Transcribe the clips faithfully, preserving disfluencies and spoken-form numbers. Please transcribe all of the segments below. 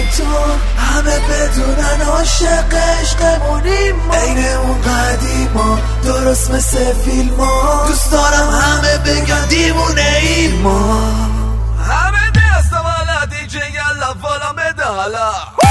تو، همه بدونن عاشق عشقمونیم ما، عین اون قدیما درست مثل فیلما. دوست دارم همه بگن دیوونه ایم ما. همه دست والا دیجی یلا والا بده حالا.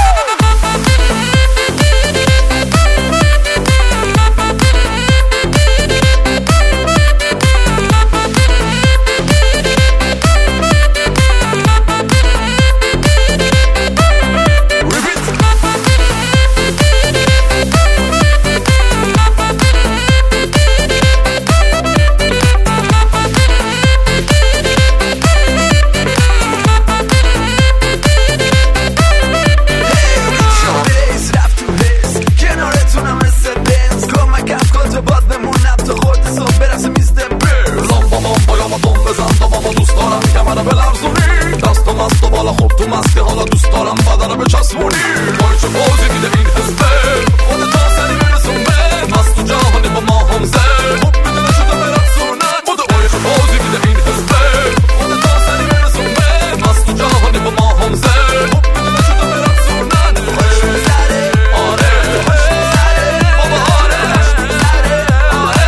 خب تو مستی حالا دوست دارم بدنه به چسبونی وای چه بازی میده این حسبه خودت آسانی برسون به مست تو جهانی با ما همزه خوب میدونه شده برسونن بوده وای چه بازی میده این حسبه خودت آسانی برسون به مست تو جهانی با ما همزه خوب میدونه شده برسونن خوش میزره آره خوش میزره بابا آره خوش میزره آره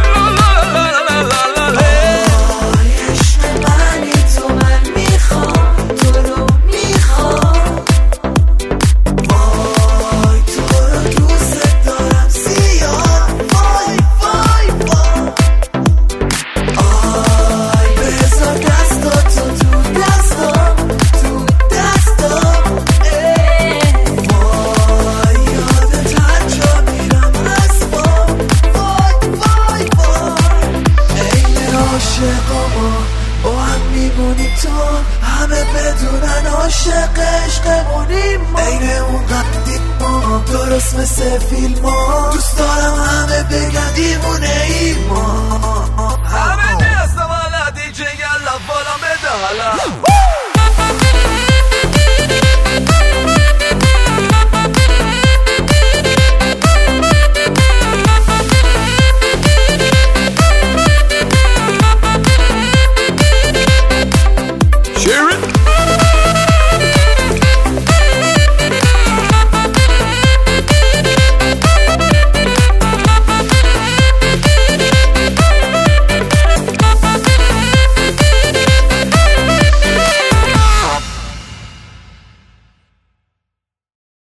عشق منی تو، من میخوام تو رو میخوام، وای تو رو دوست دارم زیاد، وای وای وای. آی بذار دستاتو تو دستام، تو دستام. وای یادت هر جا میرم اسبام، وای وای وای. عین عاشقاما با هم میمونیم تو، همه بدونن عاشق عشقمونیم ما، عین اون قدیما درست مثل فیلما. دوست دارم همه بگن دیوونه ایم ما. همه دست والا دیجی یلا والا بده حالا.